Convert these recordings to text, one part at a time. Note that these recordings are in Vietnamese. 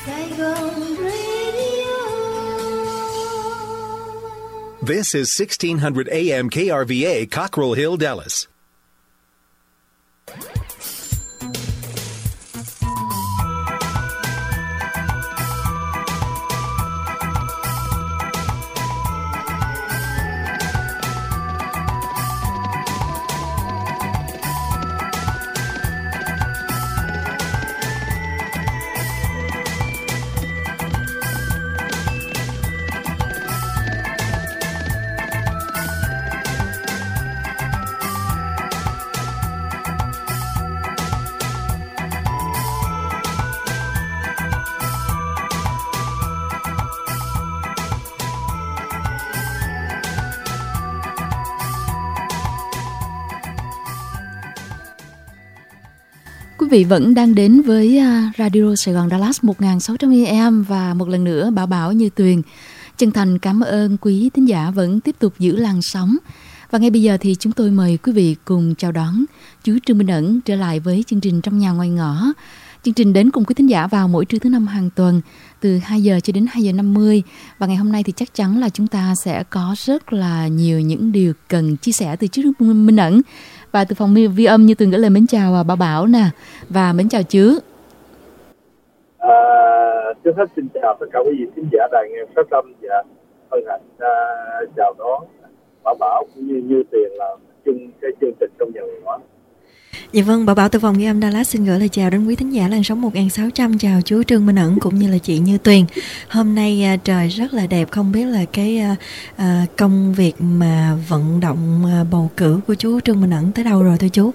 Saigon Radio. This is 1600 AM KRVA, Cockrell Hill, Dallas. Quý vị vẫn đang đến với Radio Sài Gòn Dallas 1600 AM và một lần nữa Bảo Như Tuyền chân thành cảm ơn quý thính giả vẫn tiếp tục giữ làn sóng. Và ngay bây giờ thì chúng tôi mời quý vị cùng chào đón chú Trương Minh Ẩn trở lại với chương trình Trong Nhà Ngoài Ngõ. Chương trình đến cùng quý thính giả vào mỗi trưa thứ năm hàng tuần từ 2 giờ cho đến 2 giờ 50. Và ngày hôm nay thì chắc chắn là chúng ta sẽ có rất là nhiều những điều cần chia sẻ từ chú Trương Minh Ẩn. Và từ phòng vi âm Như Tuyền gửi lời mến chào Bảo nè và mến chào chú. Trước hết xin chào tất cả quý vị khán giả đài nghe phát âm và hân hạnh chào đón Bảo cũng như Tuyền làm chung cái chương trình Trong Nhà Ngoài Ngõ. Dạ vâng, Bảo từ phòng ghi âm Dallas xin gửi lời chào đến quý thính giả làn sóng 1600, chào chú Trương Minh Ẩn cũng như là chị Như Tuyền. Hôm nay trời rất là đẹp, không biết là cái công việc mà vận động bầu cử của chú Trương Minh Ẩn tới đâu rồi thưa chú?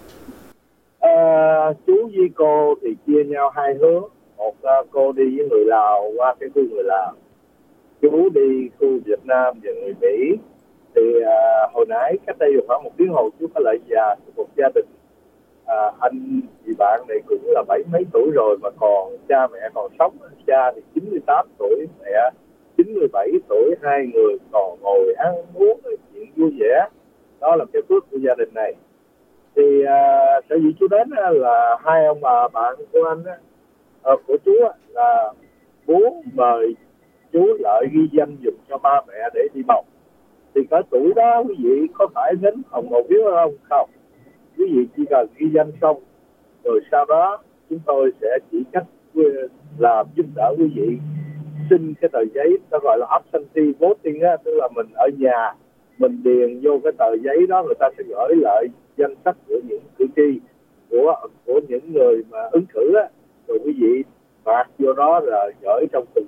Chú với cô thì chia nhau hai hướng. Một cô đi với người Lào qua cái khu người Lào, chú đi khu Việt Nam và người Mỹ. Thì hồi nãy cách đây khoảng 1 tiếng hồ chú có lại già một gia đình. Anh chị bạn này cũng là 70 mấy tuổi rồi mà còn cha mẹ còn sống. Cha thì 98 tuổi, mẹ 97 tuổi, hai người còn ngồi ăn uống chuyện vui vẻ. Đó là cái phước của gia đình này. Thì sở dĩ chú đến là hai ông bà bạn của anh của chú là muốn mời chú lại ghi danh dùm cho ba mẹ để đi bầu. Thì cái tuổi đó quý vị có phải đến phòng bầu phiếu không? Không. Quý vị chỉ cần ghi danh xong rồi sau đó chúng tôi sẽ chỉ cách làm giúp đỡ quý vị xin cái tờ giấy nó gọi là absentee voting á, tức là mình ở nhà mình điền vô cái tờ giấy đó, người ta sẽ gửi lại danh sách của những cử tri của những người mà ứng cử á, rồi quý vị phạt vô đó rồi gửi trong từng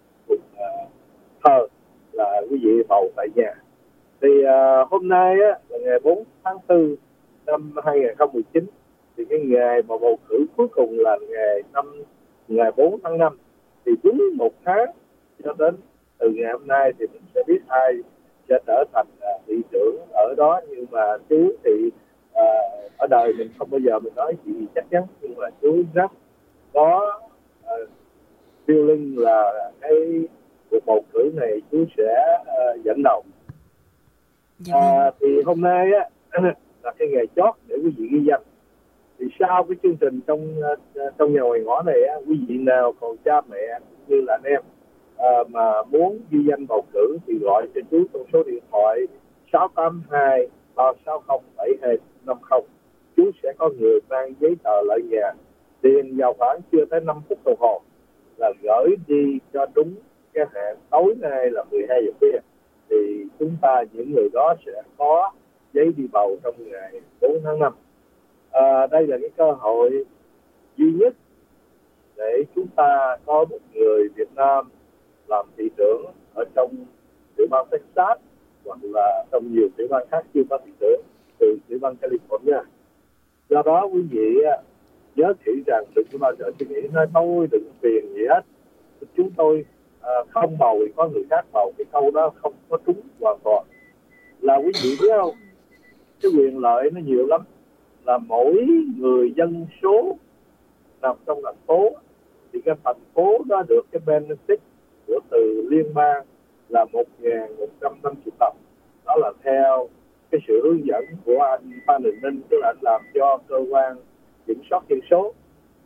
thờ là quý vị bầu tại nhà. Thì hôm nay á là ngày 4 tháng 4 năm 2019, thì cái ngày mà bầu cử cuối cùng là ngày 4 tháng 5. Thì đúng 1 tháng cho đến từ ngày hôm nay thì mình sẽ biết ai sẽ trở thành thị trưởng ở đó. Nhưng mà chú thì ở đời mình không bao giờ mình nói gì chắc chắn, nhưng mà chú rất có feeling là cái cuộc bầu cử này chú sẽ dẫn đầu. Thì hôm nay á là cái ngày chót để quý vị ghi danh. Thì sau cái chương trình trong nhà ngoài ngõ này á, quý vị nào còn cha mẹ cũng như là anh em mà muốn ghi danh bầu cử thì gọi cho chú trong số điện thoại 682 360 7250. Chú sẽ có người mang giấy tờ lại nhà, tiền vào khoảng chưa tới 5 phút đồng hồ là gửi đi cho đúng cái hạn tối nay là 12 giờ khuya. Thì chúng ta những người đó sẽ có giấy đi bầu trong ngày 4 tháng 5. Đây là cái cơ hội duy nhất để chúng ta có một người Việt Nam làm thị trưởng ở trong tiểu bang Texas hoặc là trong nhiều tiểu bang khác chưa có thị trưởng từ tiểu bang California. Do đó quý vị nhớ kỹ rằng đừng có bao giờ suy nghĩ nói tôi đừng tiền gì hết. Chúng tôi không bầu thì có người khác bầu, cái câu đó không có trúng hoàn toàn. Là quý vị biết không, cái quyền lợi nó nhiều lắm. Là mỗi người dân số nằm trong thành phố thì cái thành phố đó được cái benefit của từ liên bang là 1.150 đồng. Đó là theo cái sự hướng dẫn của anh Phan Đình Ninh, tức là anh làm cho cơ quan kiểm soát dân số.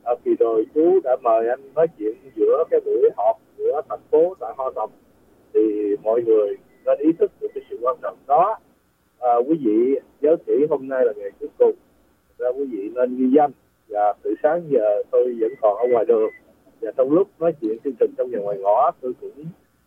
Kỳ rồi chú đã mời anh nói chuyện giữa cái buổi họp của thành phố tại Ho Tầm, thì mọi người nên ý thức được cái sự quan trọng đó. Quý vị nhớ kỹ, hôm nay là ngày cuối cùng, ra quý vị nên ghi danh. Và từ sáng giờ tôi vẫn còn ở ngoài đường, và trong lúc nói chuyện chương trình trong và ngoài ngõ, tôi cũng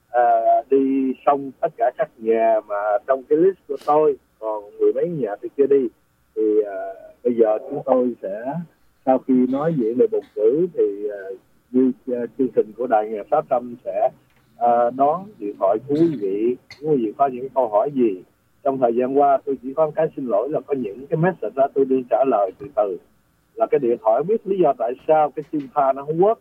đi xong tất cả các nhà mà trong cái list của tôi còn 10 mấy nhà tôi chưa đi. Thì bây giờ chúng tôi sẽ, sau khi nói về lời bầu cử thì như chương trình của Đài 1600 sẽ đón điện thoại của quý vị. Quý vị có những câu hỏi gì trong thời gian qua, tôi chỉ có một cái xin lỗi là có những cái message đó tôi đi trả lời từ từ, là cái điện thoại biết lý do tại sao cái sim pha nó không work.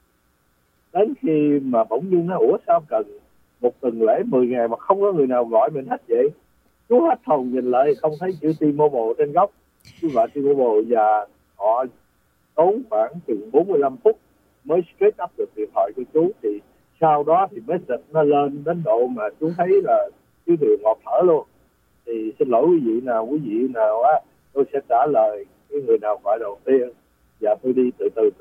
Đến khi mà bỗng nhiên nó sao cần một tuần lễ 10 ngày mà không có người nào gọi mình hết vậy. Chú hết hồn nhìn lại không thấy chữ T-Mobile trên góc. Chú gọi T-Mobile và họ tốn khoảng chừng 45 phút mới straight up được điện thoại của chú. Thì sau đó thì message nó lên đến độ mà chú thấy là chú đều ngọt thở luôn. Thì xin lỗi quý vị nào á, tôi sẽ trả lời cái người nào gọi đầu tiên. Và tôi đi từ từ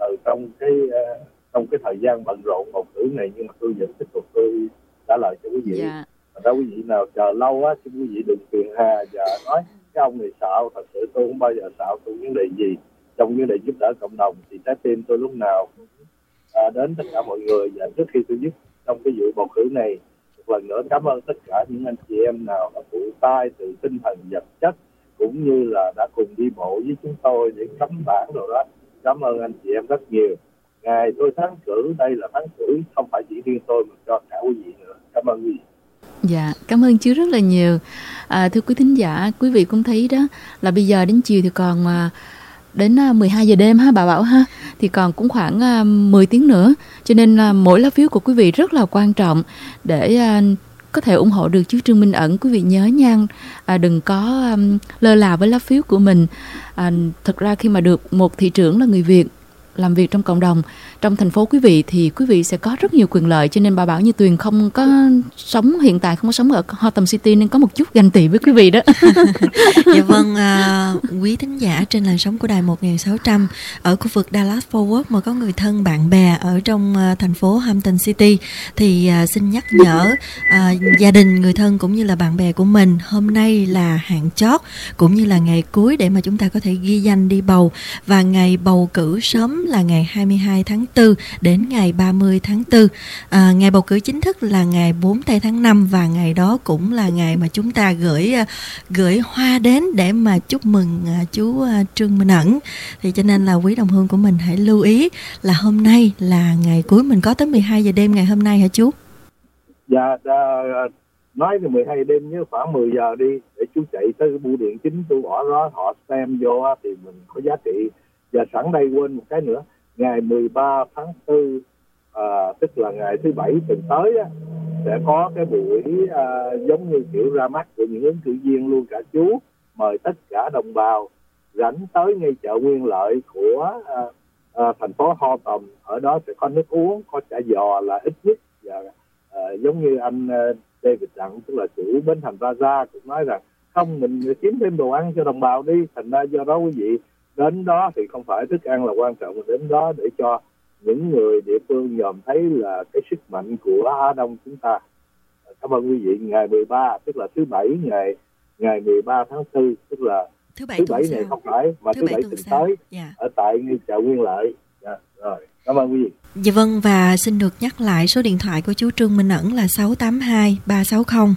trong cái thời gian bận rộn bầu cử này, nhưng mà tôi vẫn tiếp tục tôi trả lời cho quý vị. Đó, quý vị nào chờ lâu á, xin quý vị đừng phiền hà và nói cái ông này xạo. Thật sự tôi không bao giờ xạo trong vấn đề gì. Trong vấn đề giúp đỡ cộng đồng thì trái tim tôi lúc nào cũng đến tất cả mọi người. Và trước khi tôi dứt trong cái vụ bầu cử này, một lần nữa cảm ơn tất cả những anh chị em nào đã phụ tay từ tinh thần vật chất, cũng như là đã cùng đi bộ với chúng tôi để cắm bản rồi đó. Cảm ơn anh chị em rất nhiều. Ngày tôi thắng cử, đây là thắng cử không phải chỉ riêng tôi mà cho cả quý vị nữa. Cảm ơn quý vị. Dạ, cảm ơn chú rất là nhiều. Thưa quý thính giả, quý vị cũng thấy đó là bây giờ đến chiều thì còn đến 12 giờ đêm ha bà Bảo ha, thì còn cũng khoảng 10 tiếng nữa, cho nên mỗi lá phiếu của quý vị rất là quan trọng để có thể ủng hộ được chú Trương Minh Ẩn. Quý vị nhớ nha, đừng có lơ là với lá phiếu của mình. Thật ra khi mà được một thị trưởng là người Việt làm việc trong cộng đồng, trong thành phố quý vị, thì quý vị sẽ có rất nhiều quyền lợi. Cho nên bà Bảo như Tuyền không có sống, hiện tại không có sống ở Hotham City, nên có một chút ganh tị với quý vị đó. Dạ vâng, quý thính giả trên làn sóng của đài 1600 ở khu vực Dallas Fort Worth mà có người thân bạn bè ở trong thành phố Hampton City thì xin nhắc nhở gia đình, người thân cũng như là bạn bè của mình, hôm nay là hạn chót cũng như là ngày cuối để mà chúng ta có thể ghi danh đi bầu. Và ngày bầu cử sớm là ngày 22 tháng 4 đến ngày 30 tháng 4. Ngày bầu cử chính thức là ngày 4 tây tháng 5, và ngày đó cũng là ngày mà chúng ta gửi hoa đến để mà chúc mừng chú Trương Minh Ẩn. Thì cho nên là quý đồng hương của mình hãy lưu ý là hôm nay là ngày cuối, mình có tới 12 giờ đêm ngày hôm nay hả chú? Dạ, nói từ 12 đêm nhớ khoảng 10 giờ đi, để chú chạy tới cái bưu điện chính, tôi bỏ đó họ stem vô thì mình có giá trị. Và sẵn đây quên một cái nữa, ngày 13 tháng 4, tức là ngày thứ Bảy tuần tới á, sẽ có cái buổi giống như kiểu ra mắt của những ứng cử viên luôn cả chú. Mời tất cả đồng bào rảnh tới ngay chợ Nguyên Lợi của thành phố Ho Tầm. Ở đó sẽ có nước uống, có chả giò là ít nhất. Và giống như anh David Đặng, tức là chủ bến Thành Plaza cũng nói rằng không, mình kiếm thêm đồ ăn cho đồng bào đi. Thành ra do đó quý vị đến đó thì không phải thức ăn là quan trọng, mà đến đó để cho những người địa phương nhòm thấy là cái sức mạnh của Á Đông chúng ta. Cảm ơn quý vị. Ngày 13 tức là thứ Bảy, ngày 13 tháng 4, tức là thứ Bảy này không phải mà thứ Bảy tuần tới, ở tại chợ Nguyên Lợi. Rồi, cảm ơn quý vị. Dạ vâng, và xin được nhắc lại số điện thoại của chú Trương Minh Ẩn là 682 360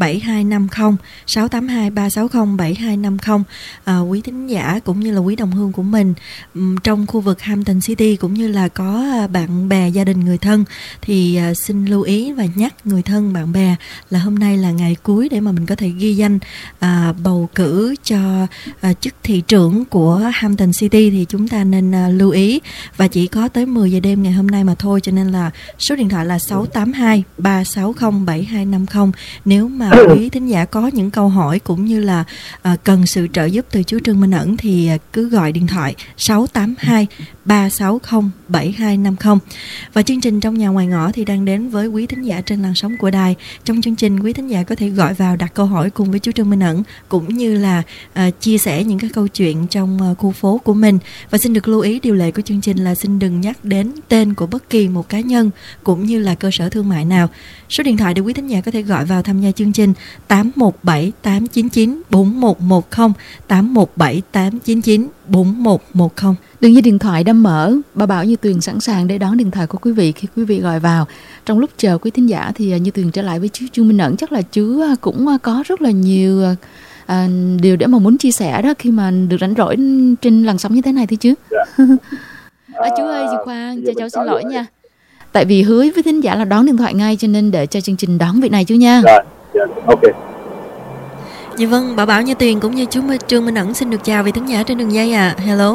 7250, 682 360 7250. Quý thính giả cũng như là quý đồng hương của mình trong khu vực Hampton City cũng như là có bạn bè, gia đình, người thân thì xin lưu ý và nhắc người thân, bạn bè là hôm nay là ngày cuối để mà mình có thể ghi danh bầu cử cho chức thị trưởng của Hampton City, thì chúng ta nên lưu ý. Và chỉ có tới 10 giờ đêm ngày hôm nay mà thôi, cho nên là số điện thoại là 682 360 7250. Nếu mà quý thính giả có những câu hỏi cũng như là cần sự trợ giúp từ chú Trương Minh Ẩn thì cứ gọi điện thoại 682 360 7250. Và chương trình Trong Nhà Ngoài Ngõ thì đang đến với quý thính giả trên làn sóng của đài. Trong chương trình, quý thính giả có thể gọi vào đặt câu hỏi cùng với chú Trương Minh Ẩn, cũng như là chia sẻ những cái câu chuyện trong khu phố của mình. Và xin được lưu ý điều lệ của chương trình là xin đừng nhắc đến tên của bất kỳ một cá nhân cũng như là cơ sở thương mại nào. Số điện thoại để quý thính giả có thể gọi vào tham gia chương trình 817 899 4110, 817 899 4110. Đường dây điện thoại đã mở, bà Bảo Như Tuyền sẵn sàng để đón điện thoại của quý vị khi quý vị gọi vào. Trong lúc chờ quý thính giả thì Như Tuyền trở lại với chú Trương Minh Ẩn. Chắc là chú cũng có rất là nhiều điều để mà muốn chia sẻ đó khi mà được rảnh rỗi trên làn sóng như thế này thưa chứ. Chú ơi, chị Khoan, cho cháu xin lỗi nha. Tại vì hứa với thính giả là đón điện thoại ngay, cho nên để cho chương trình đón việc này chú nha. Dạ, ok. Dạ vâng, bà Bảo Như Tuyền cũng như chú Trương Minh Ẩn xin được chào vị thính giả trên đường dây ạ. Hello.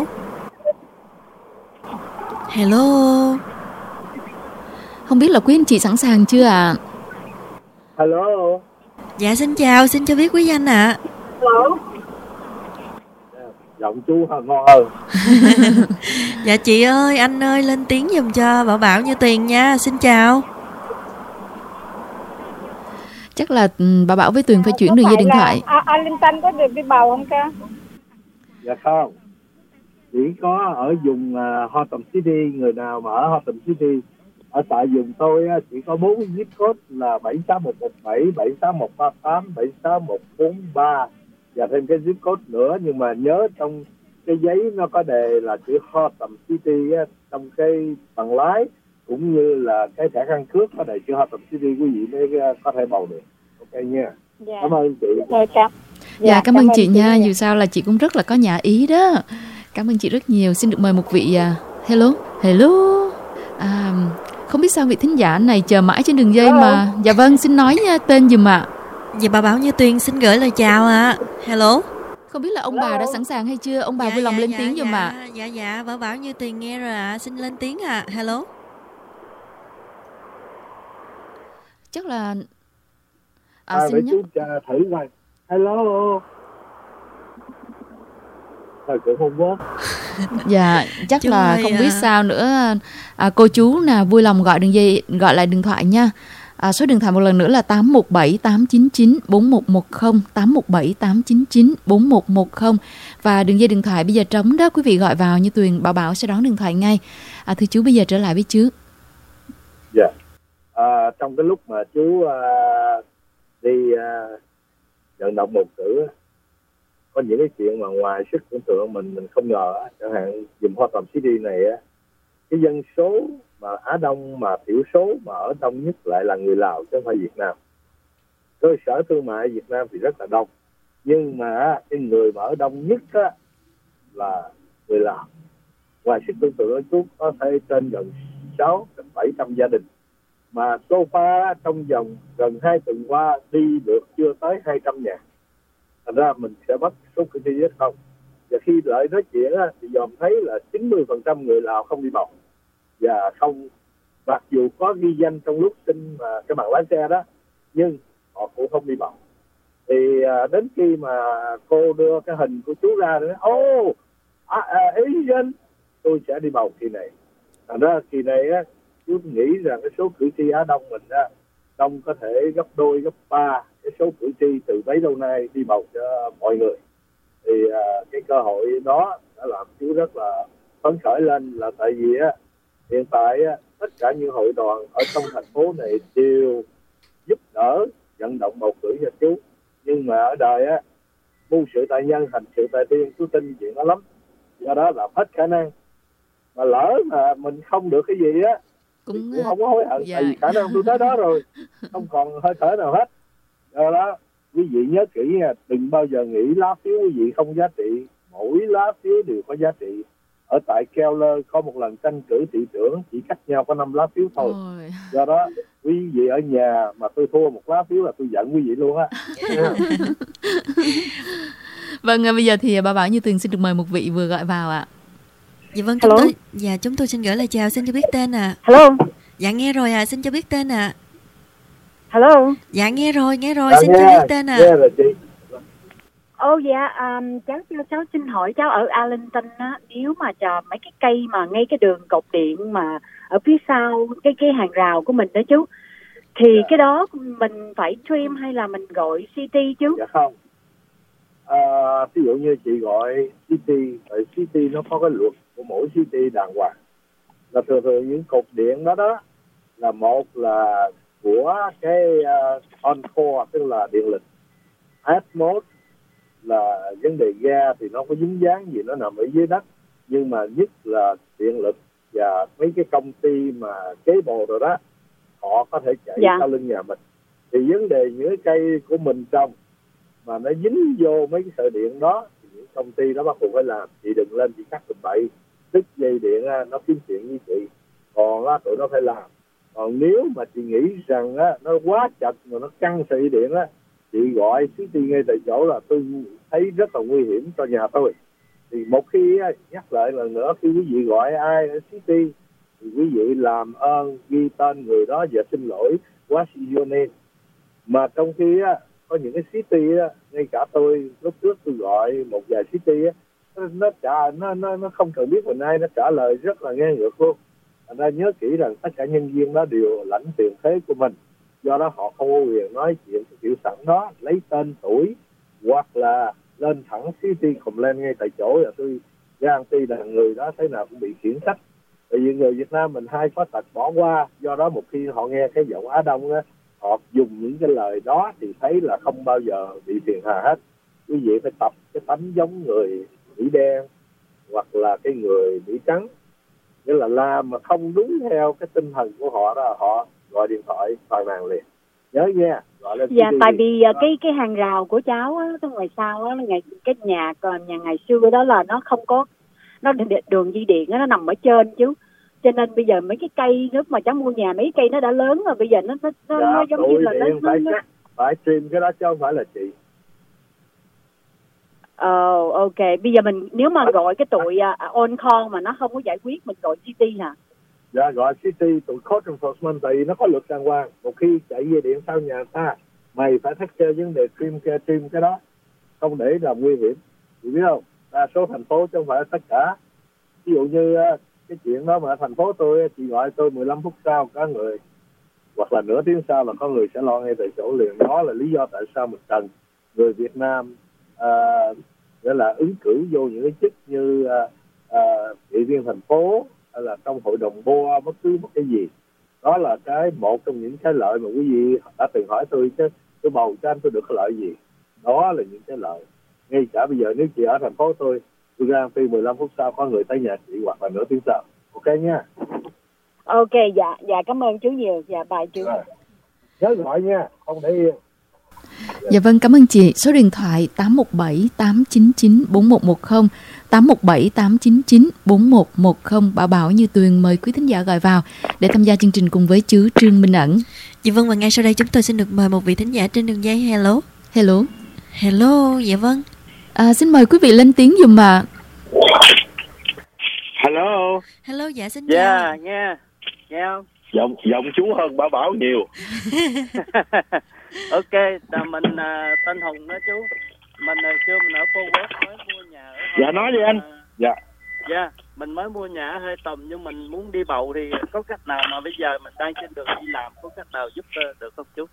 Hello. Không biết là quý anh chị sẵn sàng chưa ạ? Hello. Dạ xin chào, xin cho biết quý danh ạ. Hello. Giọng chú ngon hơn. Dạ chị ơi, anh ơi, lên tiếng giùm cho bà Bảo Như Tuyền nha. Xin chào. Chắc là bà Bảo với Tuyền phải chuyển đường dây điện thoại. Anh Linh Tân có được đi bầu không ca? Dạ không. Chỉ có ở vùng Hotham City, người nào mà ở Hotham City, ở tại vùng tôi chỉ có 4 zip code là 76117, 76138, 76143 và thêm cái zip code nữa, nhưng mà nhớ trong cái giấy nó có đề là chữ Hotham City trong cái bằng lái cũng như là cái thẻ căn cước có đề chữ Hotham City, quý vị mới có thể bầu được. Ok nha. Dạ. Cảm ơn chị. Rồi, Dạ, cảm ơn chị nha. Dù sao là chị cũng rất là có nhà ý đó. Cảm ơn chị rất nhiều. Xin được mời một vị hello. Không biết sao vị thính giả này chờ mãi trên đường dây mà. Dạ vâng, xin nói nha, tên giùm ạ. Dạ bà Bảo Như Tuyền xin gửi lời chào ạ. Hello. Không biết là ông bà đã sẵn sàng hay chưa? Ông bà vui lòng lên tiếng giùm ạ. Dạ, bà Bảo Như Tuyền nghe rồi ạ. Xin lên tiếng ạ. Hello. Chắc là xin nhắc. Chú thử coi. Hello. Thôi cũng không có. Dạ, chắc chú là không biết sao nữa. Cô chú nào vui lòng gọi lại điện thoại nha. Số điện thoại một lần nữa là 817 899 4110, 817 899 4110. Và đường dây điện thoại bây giờ trống đó, quý vị gọi vào Như Tuyền, Bảo sẽ đón điện thoại ngay. Thưa chú, bây giờ trở lại với chú. Dạ. Trong cái lúc mà chú đi vận động bầu cử, có những cái chuyện mà ngoài sức tưởng tượng mình không ngờ, chẳng hạn vùng Hotham City này cái dân số mà Á Đông mà thiểu số mà ở đông nhất lại là người Lào chứ không phải Việt Nam. Cơ sở thương mại Việt Nam thì rất là đông, nhưng mà cái người mà ở đông nhất là người Lào. Ngoài sức tưởng tượng, chú có thể trên gần 600-700 gia đình, mà so far trong vòng gần 2 tuần qua đi được chưa tới 200 nhà. Thành ra mình sẽ bắt số cử tri rất không. Và khi lại nói chuyện thì dòm thấy là 90% người Lào không đi bầu, và không, mặc dù có ghi danh trong lúc xin cái bằng lái xe đó, nhưng họ cũng không đi bầu. Thì đến khi mà cô đưa cái hình của chú ra thì nói, ý dân tôi sẽ đi bầu kỳ này. Thành ra kỳ này chú nghĩ rằng cái số cử tri Á Đông mình đông có thể gấp đôi, gấp 3 cái số cử tri từ bấy lâu nay đi bầu cho mọi người. Thì cái cơ hội đó đã làm chú rất là phấn khởi lên, là tại vì hiện tại tất cả những hội đoàn ở trong thành phố này đều giúp đỡ vận động bầu cử cho chú. Nhưng mà ở đời mưu sự tại nhân, hành sự tại thiên, chú tin chuyện đó lắm. Do đó làm hết khả năng. Mà lỡ mà mình không được cái gì cũng không có hối hận, tại vì khả năng tôi tới đó rồi, không còn hơi thở nào hết. Do đó quý vị nhớ kỹ nha, đừng bao giờ nghĩ lá phiếu quý vị không giá trị. Mỗi lá phiếu đều có giá trị. Ở tại Keller có một lần tranh cử thị trưởng chỉ cách nhau có 5 lá phiếu thôi. Do đó quý vị ở nhà mà tôi thua một lá phiếu là tôi giận quý vị luôn á. Vâng, bây giờ thì bà Bảo Như Tuyền xin được mời một vị vừa gọi vào ạ. Dạ vâng, chúng tôi xin gửi lời chào, xin cho biết tên ạ. Hello. Dạ nghe rồi ạ, xin cho biết tên ạ. Hello. Dạ nghe rồi, xin cho biết tên ạ. Cháu xin hỏi cháu ở Arlington á, nếu mà mấy cái cây mà ngay cái đường cột điện mà ở phía sau cái hàng rào của mình đó chú, thì cái đó mình phải trim hay là mình gọi CT chú? Dạ không. Ví dụ như chị gọi CT, tại CT nó có cái luật của mỗi CT đàng hoàng. Là thường những cột điện đó là một là của cái on-core, tức là điện lực. Atmos là vấn đề ga thì nó có dính dáng gì, nó nằm ở dưới đất. Nhưng mà nhất là điện lực và mấy cái công ty mà cable rồi đó, họ có thể chạy sau lưng nhà mình. Thì vấn đề những cái cây của mình trồng mà nó dính vô mấy cái sợi điện đó thì những công ty đó bắt buộc phải làm. Chị đừng lên chị cắt tụi bậy, đứt dây điện nó kiếm chuyện với chị, còn á tụi nó phải làm. Còn nếu mà chị nghĩ rằng á nó quá chặt mà nó căng sợi điện á, chị gọi CT ngay tại chỗ là tôi thấy rất là nguy hiểm cho nhà tôi. Thì một khi nhắc lại lần nữa, khi quý vị gọi ai ở CT thì quý vị làm ơn ghi tên người đó và xin lỗi, what's your name. Mà trong khi có những cái CT ngay cả tôi lúc trước tôi gọi một vài CT nó không cần biết mình ai, nó trả lời rất là ngang ngược luôn. Thành ra nhớ kỹ rằng tất cả nhân viên đó đều lãnh tiền thuế của mình, do đó họ không có quyền nói chuyện kiểu sẵn đó, lấy tên tuổi hoặc là lên thẳng CT complaint ngay tại chỗ, là tôi guarantee là người đó thế nào cũng bị khiển trách. Tại vì người Việt Nam mình hay có tật bỏ qua, do đó một khi họ nghe cái giọng Á Đông á, họ dùng những cái lời đó thì thấy là không bao giờ bị phiền hà hết. Quý vị phải tập cái tánh giống người Mỹ đen hoặc là cái người Mỹ trắng, nghĩa là làm mà không đúng theo cái tinh thần của họ đó, họ gọi điện thoại phàn nàn liền. Nhớ nha, gọi lên. Dạ, tại vì cái hàng rào của cháu á, cái ngoài sau á, cái nhà ngày xưa đó là nó không có, nó đường dây điện á, nó nằm ở trên chứ. Cho nên bây giờ mấy cái cây lúc mà cháu mua nhà, mấy cây nó đã lớn rồi, bây giờ nó giống như là nó phải trim cái đó chứ không phải là chị. Ok, bây giờ mình nếu mà gọi cái tụi on call mà nó không có giải quyết, mình gọi CT hả? Dạ, gọi CT, tụi court enforcement, tại vì nó có luật đàng hoàng. Một khi chạy dây điện sau nhà ta, mày phải take care vấn đề trim cái đó, không để làm nguy hiểm. Chị biết không? Đa số thành phố chứ không phải tất cả. Ví dụ như cái chuyện đó mà ở thành phố tôi, chị gọi tôi 15 phút sau có người, hoặc là nửa tiếng sau là có người sẽ lo ngay tại chỗ liền. Đó là lý do tại sao mình cần người Việt Nam nghĩa là ứng cử vô những cái chức như nghị viên thành phố hay là trong hội đồng board, bất cứ một cái gì. Đó là một trong những cái lợi mà quý vị đã từng hỏi tôi, chứ tôi bầu cho anh tôi được cái lợi gì. Đó là những cái lợi. Ngay cả bây giờ nếu chị ở thành phố tôi ra phi 15 phút sau có người tới nhà chị, hoặc là nửa tiếng sau. Ok nha. Ok, dạ cảm ơn chú nhiều. Dạ, bye chú. Nhớ gọi nha, không để yên. Dạ vâng, cảm ơn chị. Số điện thoại 817 899 4110, 817 899 4110. Bảo Như Tuyền mời quý thính giả gọi vào để tham gia chương trình cùng với chú Trương Minh Ẩn. Dạ vâng, và ngay sau đây chúng tôi xin được mời một vị thính giả trên đường dây. Hello. Hello, dạ vâng. Xin mời quý vị lên tiếng dùm ạ. Hello, dạ xin chào. Dạ, nghe không? Giọng chú hơn Bảo nhiều. Ok, mình tên Hùng đó chú. Mình hồi xưa mình ở Phú Quốc mới mua nhà ở Dạ, nói đi anh. Dạ, mình mới mua nhà ở Hơi Tùm, nhưng mình muốn đi bầu thì có cách nào mà bây giờ mình đang trên đường đi làm, có cách nào giúp được không chú?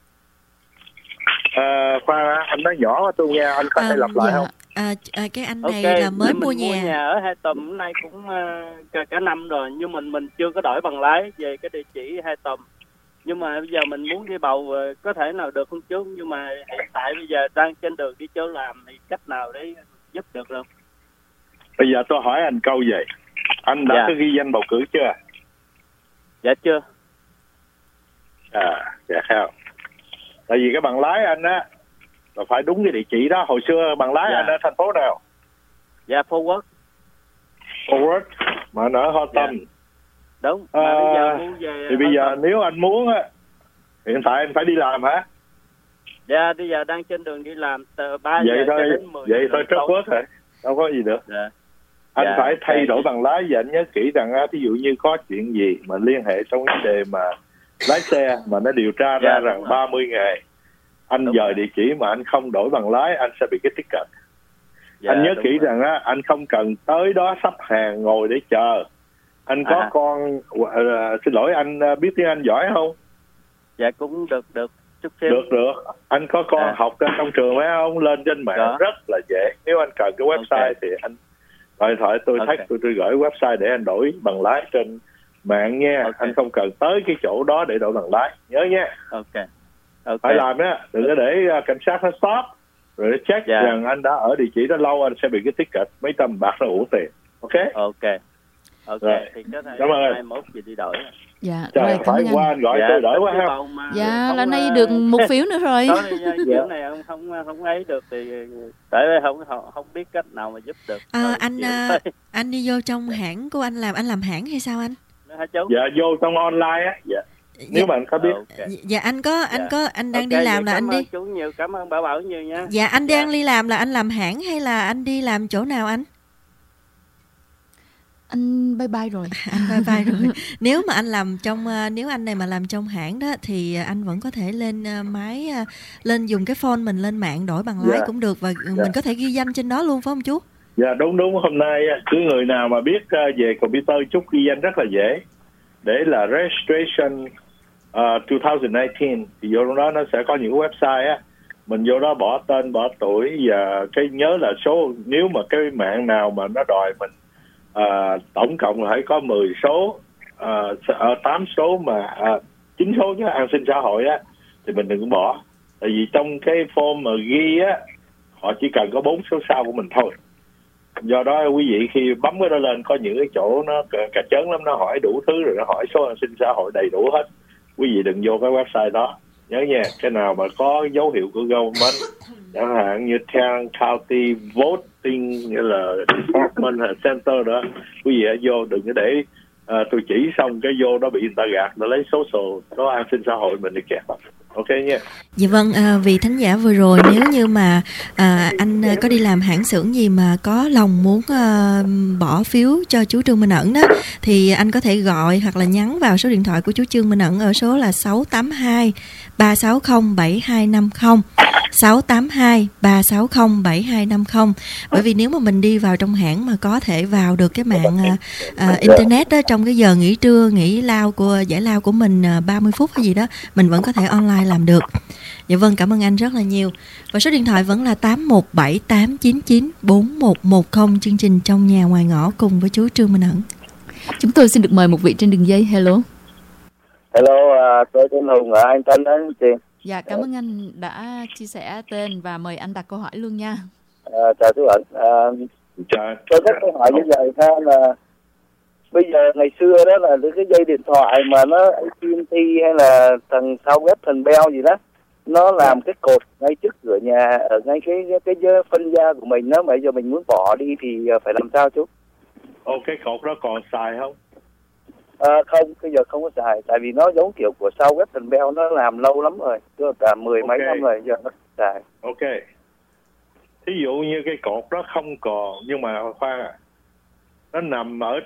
Khoan, anh nói nhỏ tôi nghe, anh có thể lặp lại không? Cái anh này là mới mua nhà. Mua nhà ở Hai Tùm nay cũng cả năm rồi, nhưng mình chưa có đổi bằng lái về cái địa chỉ Hai Tùm. Nhưng mà bây giờ mình muốn đi bầu, có thể nào được không chú? Nhưng mà hiện tại bây giờ đang trên đường đi chỗ làm thì cách nào để giúp được không? Bây giờ tôi hỏi anh câu vậy, anh đã có ghi danh bầu cử chưa? Dạ chưa. Dạ không. Tại vì cái bằng lái anh á là phải đúng cái địa chỉ đó. Hồi xưa bằng lái anh ở thành phố nào? Dạ, Phú Quốc. Mà anh ở Ho Tâm. Đúng. Mà bây giờ muốn về thì bây giờ nếu anh muốn á, hiện tại anh phải đi làm hả? Dạ, bây giờ đang trên đường đi làm từ 3 giờ thôi, cho đến 10 giờ. Vậy thôi trớt quớt rồi, đâu có gì được. Anh phải thay đổi bằng lái, và anh nhớ kỹ rằng ví dụ như có chuyện gì mà liên hệ trong vấn đề mà lái xe mà nó điều tra ra rằng 30 ngày anh dời địa chỉ mà anh không đổi bằng lái, anh sẽ bị cái ticket. Anh nhớ kỹ rằng á, anh không cần tới đó sắp hàng ngồi để chờ. Anh có con, xin lỗi, anh biết tiếng Anh giỏi không? Dạ cũng được chút xíu. Được. Anh có con học trong trường phải không? Lên trên mạng rất là dễ. Nếu anh cần cái website thì anh gọi điện thoại tôi tôi gửi website để anh đổi bằng lái trên mạng nha. Anh không cần tới cái chỗ đó để đổi bằng lái, nhớ nha. Phải làm á, đừng có để cảnh sát nó stop rồi nó check rằng anh đã ở địa chỉ đó lâu, anh sẽ bị cái ticket mấy trăm bạc nó uổng tiền. Ok. Rồi. Thì có thể cảm ơn 21 gì đi đổi. Dạ, trời, rồi, phải qua anh gọi tôi đổi quá ha. Dạ, là nay được một phiếu nữa rồi. Kiểu này không ấy được thì tại vì không biết cách nào mà giúp được. Anh đi vô trong hãng của anh làm hãng hay sao anh? Hả chú? Dạ, vô trong online á. Dạ. Nếu mà anh có biết. Dạ anh đang đi làm là anh đi. Chú nhiều, cảm ơn Bảo nhiều nha. Dạ anh đang đi làm là anh làm hãng hay là anh đi làm chỗ nào anh? Anh bye bye rồi. Anh bye bye rồi. Nếu mà anh làm trong nếu anh này mà làm trong hãng đó thì anh vẫn có thể lên máy lên dùng cái phone mình lên mạng đổi bằng lái cũng được, và mình có thể ghi danh trên đó luôn phải không chú? Dạ đúng, hôm nay cứ người nào mà biết về computer chút ghi danh rất là dễ. Để là registration 2019 thì vô đó nó sẽ có những website á, mình vô đó bỏ tên bỏ tuổi và cái nhớ là số, nếu mà cái mạng nào mà nó đòi mình tổng cộng là phải có 10 số 8 số mà 9 số chứ an sinh xã hội á thì mình đừng bỏ, tại vì trong cái form mà ghi á họ chỉ cần có 4 số sau của mình thôi. Do đó quý vị khi bấm cái đó lên có những cái chỗ nó cà chớn lắm, nó hỏi đủ thứ rồi nó hỏi số an sinh xã hội đầy đủ hết. Quý vị đừng vô cái website đó, nhớ nha. Cái nào mà có dấu hiệu của government chẳng hạn như town, county, voting như là department hay center đó, quý vị hãy vô, đừng có để tôi chỉ xong cái vô đó bị người ta gạt, nó lấy số an sinh xã hội mình đi kẹt. Ok nha. Dạ vâng, vì thính giả vừa rồi nếu như mà anh có đi làm hãng xưởng gì mà có lòng muốn bỏ phiếu cho chú Trương Minh Ẩn đó, thì anh có thể gọi hoặc là nhắn vào số điện thoại của chú Trương Minh Ẩn ở số là 682 360 7250, 682 360 7250. Bởi vì nếu mà mình đi vào trong hãng mà có thể vào được cái mạng internet đó, trong cái giờ nghỉ trưa, giải lao của mình 30 phút hay gì đó, mình vẫn có thể online làm được. Dạ vâng, cảm ơn anh rất là nhiều. Và số điện thoại vẫn là 8178994110. Chương trình Trong Nhà Ngoài Ngõ cùng với chú Trương Minh Ẩn. Chúng tôi xin được mời một vị trên đường dây. Hello. Hello, tôi tên Hùng ở Anh Tân đó chị. Dạ, cảm ơn anh đã chia sẻ tên và mời anh đặt câu hỏi luôn nha. Chào chú Ẩn. Tôi có câu hỏi như vậy ha, là bây giờ ngày xưa đó là cái dây điện thoại mà nó AT&T hay là thằng Southwest, thằng Bell gì đó, nó làm cái cột ngay trước cửa nhà, ở ngay cái phân gia của mình đó, mà bây giờ mình muốn bỏ đi thì phải làm sao chú? Cái cột đó còn xài không? Không, bây giờ không có xài, tại vì nó giống kiểu của Southwest, thằng Bell, nó làm lâu lắm rồi, tức là 10 mấy năm rồi, giờ nó xài. Ok. Thí dụ như cái cột đó không còn, nhưng mà khoan nó nằm ở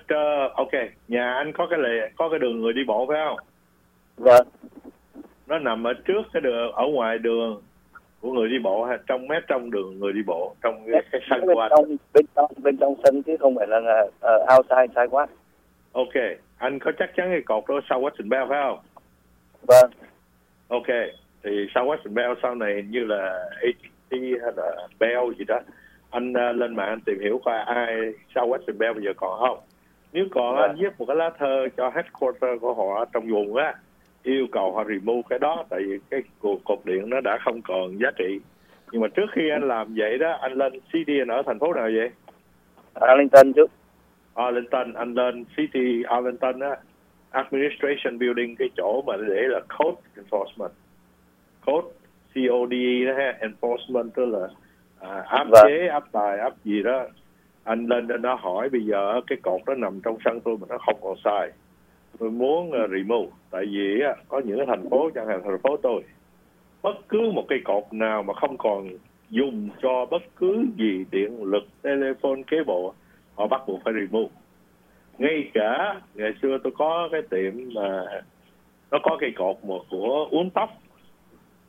nhà anh có cái đường người đi bộ phải không? Vâng. Nó nằm ở trước cái đường, ở ngoài đường của người đi bộ hay trong đường người đi bộ, trong cái sân của anh? Bên trong sân chứ không phải là outside sai quá. Ok, anh có chắc chắn cái cột đó sau Western Bell phải không? Vâng. Ok, thì sau Western Bell sau này như là AT&T hay là Bell gì đó, anh lên mạng anh tìm hiểu coi ai sau Western Bell bây giờ còn không. Nếu còn anh viết một cái lá thơ cho headquarter của họ trong vùng á, yêu cầu họ remove cái đó, tại vì cái cột điện nó đã không còn giá trị. Nhưng mà trước khi anh làm vậy đó, anh lên city, anh ở thành phố nào vậy? Arlington chứ. Arlington, anh lên city Arlington á, administration building, cái chỗ mà để là code enforcement, code CODE đó ha, enforcement tức là áp chế, áp tài, áp gì đó. Anh lên đó hỏi bây giờ cái cột đó nằm trong sân tôi mà nó không còn sai, tôi muốn remove. Tại vì có những cái thành phố, chẳng hạn thành phố tôi, bất cứ một cây cột nào mà không còn dùng cho bất cứ gì điện lực, telephone, cable, họ bắt buộc phải remove. Ngay cả ngày xưa tôi có cái tiệm mà nó có cây cột một của uốn tóc,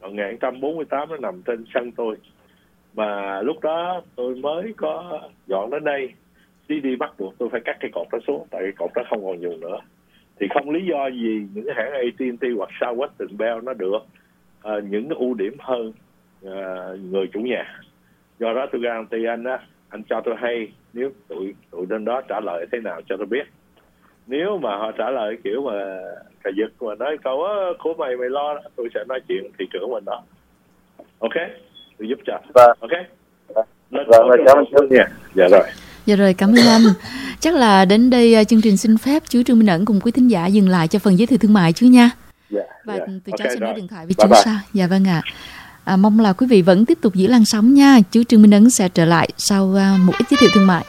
1948 nó nằm trên sân tôi. Mà lúc đó tôi mới có dọn đến đây, CD bắt buộc tôi phải cắt cái cột đó xuống, tại cái cột đó không còn dùng nữa. Thì không lý do gì những cái hãng AT&T hoặc Southwestern Bell nó được những cái ưu điểm hơn người chủ nhà. Do đó tôi guarantee anh cho tôi hay nếu tụi bên đó trả lời thế nào cho tôi biết. Nếu mà họ trả lời kiểu mà cà giật mà nói câu của mày lo đó, tôi sẽ nói chuyện thị trưởng mình đó. Ok, tôi giúp cho. Ok. Cảm ơn chú nha. Dạ rồi. Dạ rồi, cảm ơn anh. Chắc là đến đây chương trình xin phép chú Trương Minh Ẩn cùng quý thính giả dừng lại cho phần giới thiệu thương mại chú nha. Và tụi cháu sẽ nói điện thoại với chú sau. Dạ vâng ạ. Mong là quý vị vẫn tiếp tục giữ làn sóng nha. Chú Trương Minh Ẩn sẽ trở lại sau một ít giới thiệu thương mại.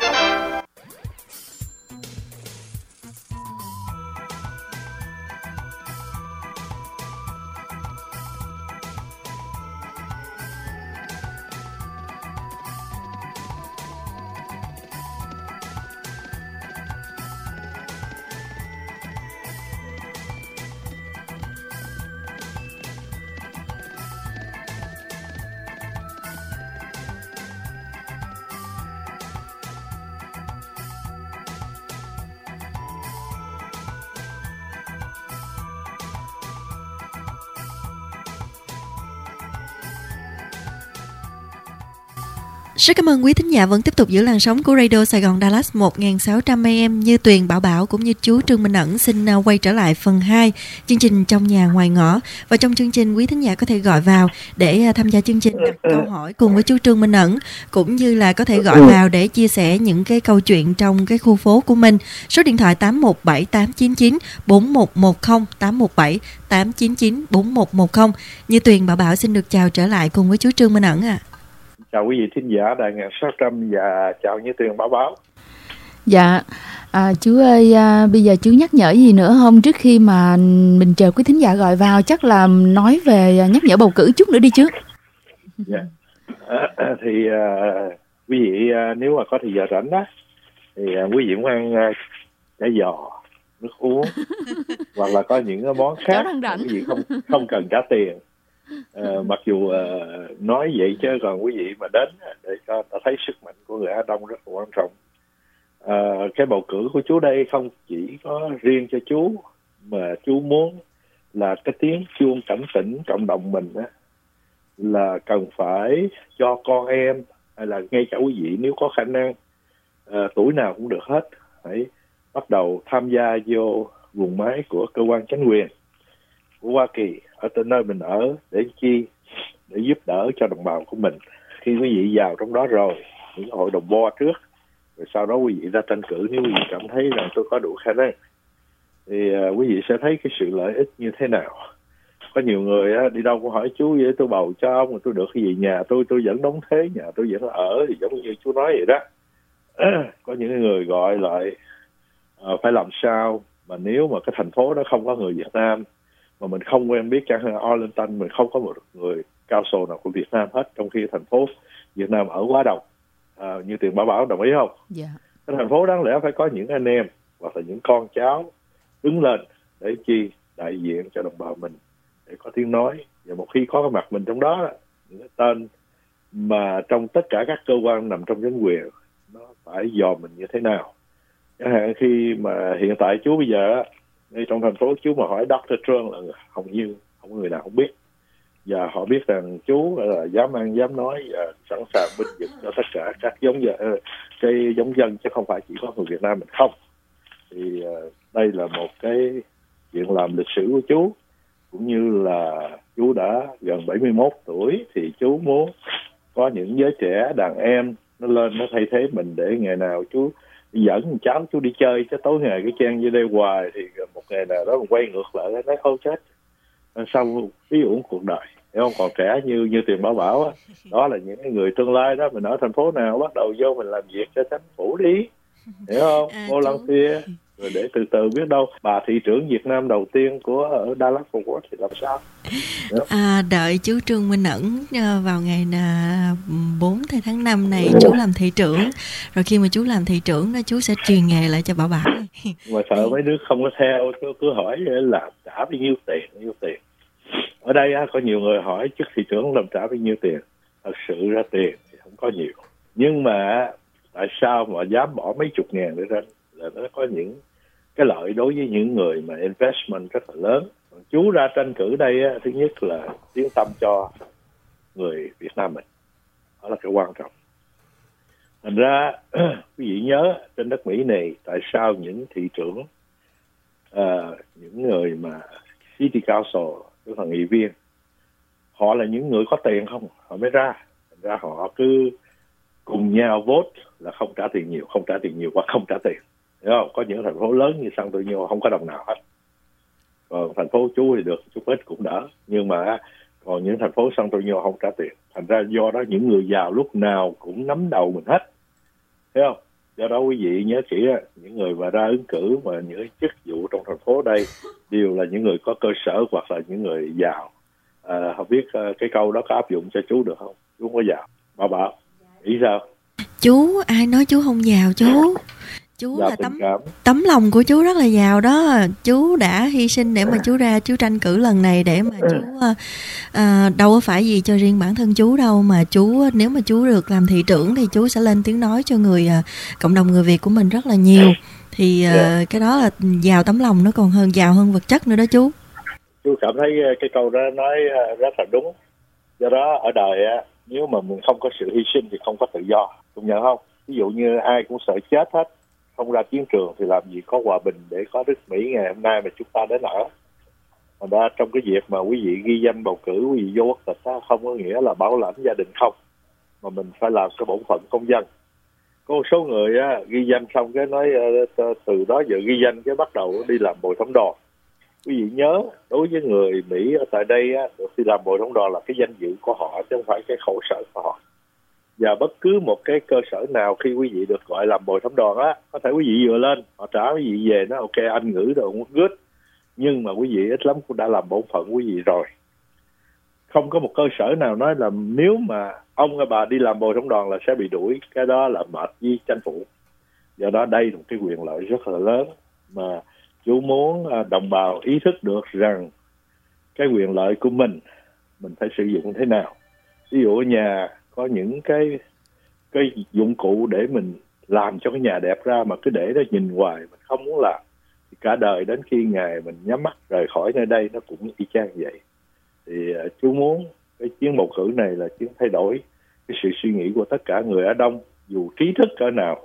Rất cảm ơn quý thính giả vẫn tiếp tục giữ làn sóng của Radio Sài Gòn Dallas 1600 AM. Như Tuyền, Bảo Bảo cũng như chú Trương Minh Ẩn xin quay trở lại phần 2 chương trình Trong Nhà Ngoài Ngõ. Và trong chương trình quý thính giả có thể gọi vào để tham gia chương trình, đặt câu hỏi cùng với chú Trương Minh Ẩn, cũng như là có thể gọi vào để chia sẻ những cái câu chuyện trong cái khu phố của mình. Số điện thoại 817-899-4110, 817-899-4110. Như Tuyền, Bảo Bảo xin được chào trở lại cùng với chú Trương Minh Ẩn ạ. Chào quý vị thính giả Đài 1600 và chào Như Tuyền, Bảo Bảo. Dạ, chú ơi, bây giờ chú nhắc nhở gì nữa không? Trước khi mà mình chờ quý thính giả gọi vào, chắc là nói về nhắc nhở bầu cử chút nữa đi chứ. Dạ. Thì quý vị nếu mà có thời giờ rảnh đó, thì quý vị cũng ăn chả giò, nước uống, hoặc là có những món khác, quý vị không cần trả tiền. Mặc dù nói vậy chứ còn quý vị mà đến để cho ta thấy sức mạnh của người Á Đông rất là quan trọng. Cái bầu cử của chú đây không chỉ có riêng cho chú, mà chú muốn là cái tiếng chuông cảnh tỉnh cộng đồng mình á, là cần phải cho con em hay là ngay cả quý vị nếu có khả năng, tuổi nào cũng được hết, hãy bắt đầu tham gia vô guồng máy của cơ quan chính quyền của Hoa Kỳ ở trên nơi mình ở, để giúp đỡ cho đồng bào của mình. Khi quý vị vào trong đó rồi, những hội đồng bo trước, rồi sau đó quý vị ra tranh cử, nếu quý vị cảm thấy rằng tôi có đủ khả năng, thì quý vị sẽ thấy cái sự lợi ích như thế nào. Có nhiều người đi đâu cũng hỏi chú vậy, tôi bầu cho ông, tôi được cái gì, nhà tôi vẫn đóng thế, nhà tôi vẫn ở, thì giống như chú nói vậy đó. Có những người gọi lại phải làm sao mà nếu mà cái thành phố đó không có người Việt Nam, mà mình không quen biết, chẳng hạn Arlington mình không có một người cao sồ nào của Việt Nam hết, trong khi thành phố Việt Nam ở quá đông. Như Tiền Bảo Bảo đồng ý không? Dạ. Cái thành phố đáng lẽ phải có những anh em hoặc là những con cháu đứng lên để đại diện cho đồng bào mình, để có tiếng nói. Và một khi có cái mặt mình trong đó, những cái tên mà trong tất cả các cơ quan nằm trong chính quyền, nó phải dò mình như thế nào. Chẳng hạn khi mà hiện tại chú bây giờ ngay trong thành phố, chú mà hỏi Dr. Trương là hầu như không có người nào không biết, và họ biết rằng chú là dám ăn dám nói và sẵn sàng binh vực cho tất cả các giống dân, chứ không phải chỉ có người Việt Nam mình không. Thì đây là một cái chuyện làm lịch sử của chú, cũng như là chú đã gần 71 tuổi, thì chú muốn có những giới trẻ đàn em nó lên, nó thay thế mình, để ngày nào chú dẫn cháu chú đi chơi, chứ tối ngày cái chen như đây hoài thì một ngày nào đó mình quay ngược lại nói không chết, sau ví dụ cuộc đời, hiểu không? Còn trẻ như Tiền Bảo Bảo á, đó là những người tương lai đó, mình ở thành phố nào bắt đầu vô mình làm việc cho chính phủ đi, hiểu không? Volunteer, rồi để từ từ biết đâu bà thị trưởng Việt Nam đầu tiên của ở Dallas Fort Worth thì làm sao. Đợi chú Trương Minh Ẩn vào ngày 4 tháng 5 này chú làm thị trưởng, rồi khi mà chú làm thị trưởng đó chú sẽ truyền nghề lại cho Bảo Bảo. Mà sợ mấy đứa không có theo, cứ hỏi làm trả bao nhiêu tiền. Ở đây có nhiều người hỏi chức thị trưởng làm trả bao nhiêu tiền. Thật sự ra tiền thì không có nhiều, nhưng mà tại sao mà dám bỏ mấy chục ngàn để ra, là nó có những cái lợi đối với những người mà investment rất là lớn. Chú ra tranh cử đây thứ nhất là tiếng tăm cho người Việt Nam mình, đó là cái quan trọng. Thành ra quý vị nhớ trên đất Mỹ này tại sao những thị trưởng, những người mà City Council, tức là nghị viên, họ là những người có tiền không, họ mới ra. Thành ra họ cứ cùng nhau vote là không trả tiền nhiều, không trả tiền nhiều hoặc không trả tiền. Hiểu không? Có những thành phố lớn như San Antonio không có đồng nào hết. Còn thành phố chú thì được chút ít cũng đỡ, nhưng mà còn những thành phố San Antonio không trả tiền. Thành ra do đó những người giàu lúc nào cũng nắm đầu mình hết. Thấy không? Do đó quý vị nhớ kỹ, những người mà ra ứng cử mà những chức vụ trong thành phố đây đều là những người có cơ sở hoặc là những người giàu. Họ biết cái câu đó có áp dụng cho chú được không? Chú không có giàu. Bảo nghĩ sao? Chú, ai nói chú không giàu chú giàu là tấm lòng của chú rất là giàu đó. Chú đã hy sinh để mà chú ra chú tranh cử lần này để mà chú đâu có phải gì cho riêng bản thân chú đâu, mà chú, nếu mà chú được làm thị trưởng thì chú sẽ lên tiếng nói cho cộng đồng người Việt của mình rất là nhiều. Thì cái đó là giàu tấm lòng, nó còn giàu hơn vật chất nữa đó chú. Chú cảm thấy cái câu đó nói rất là đúng. Do đó ở đời nếu mà mình không có sự hy sinh thì không có tự do, công nhận không? Ví dụ như ai cũng sợ chết hết, không ra chiến trường thì làm gì có hòa bình để có nước Mỹ ngày hôm nay mà chúng ta đến ở. Mà ra trong cái việc mà quý vị ghi danh bầu cử, quý vị vô quốc tịch không có nghĩa là bảo lãnh gia đình không, mà mình phải làm cái bổn phận công dân. Có một số người ghi danh xong cái nói từ đó giờ ghi danh cái bắt đầu đi làm bồi thẩm đoàn. Quý vị nhớ, đối với người Mỹ ở tại đây được đi làm bồi thẩm đoàn là cái danh dự của họ chứ không phải cái khổ sở của họ. Và bất cứ một cái cơ sở nào khi quý vị được gọi làm bồi thẩm đoàn có thể quý vị vừa lên họ trả quý vị về nó ok, Anh ngữ rồi cũng good, nhưng mà quý vị ít lắm cũng đã làm bổn phận quý vị rồi. Không có một cơ sở nào nói là nếu mà ông hay bà đi làm bồi thẩm đoàn là sẽ bị đuổi, cái đó là mệt với chính phủ. Do đó đây là một cái quyền lợi rất là lớn mà chú muốn đồng bào ý thức được rằng cái quyền lợi của mình phải sử dụng thế nào. Ví dụ ở nhà có những cái dụng cụ để mình làm cho cái nhà đẹp ra mà cứ để đó nhìn hoài mình không muốn làm thì cả đời đến khi ngày mình nhắm mắt rời khỏi nơi đây nó cũng y chang vậy. Thì chú muốn cái chuyến bầu cử này là chuyến thay đổi cái sự suy nghĩ của tất cả người Á Đông, dù trí thức cỡ nào,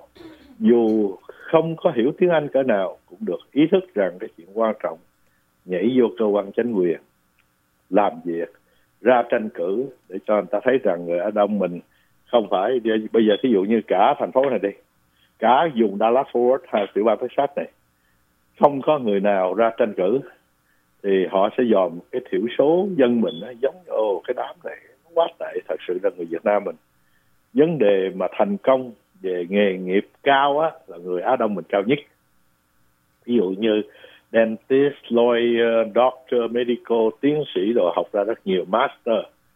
dù không có hiểu tiếng Anh cỡ nào cũng được ý thức rằng cái chuyện quan trọng, nhảy vô cơ quan chính quyền, làm việc, ra tranh cử để cho người ta thấy rằng người Á Đông mình không phải bây giờ thí dụ như cả thành phố này đi, cả vùng Dallas Fort Worth hay tiểu bang Texas này không có người nào ra tranh cử thì họ sẽ dòm cái thiểu số dân mình giống như cái đám này nó quá tệ. Thật sự là người Việt Nam mình vấn đề mà thành công về nghề nghiệp cao là người Á Đông mình cao nhất. Ví dụ như dentist, lawyer, doctor, medical, tiến sĩ đồ học ra rất nhiều, master.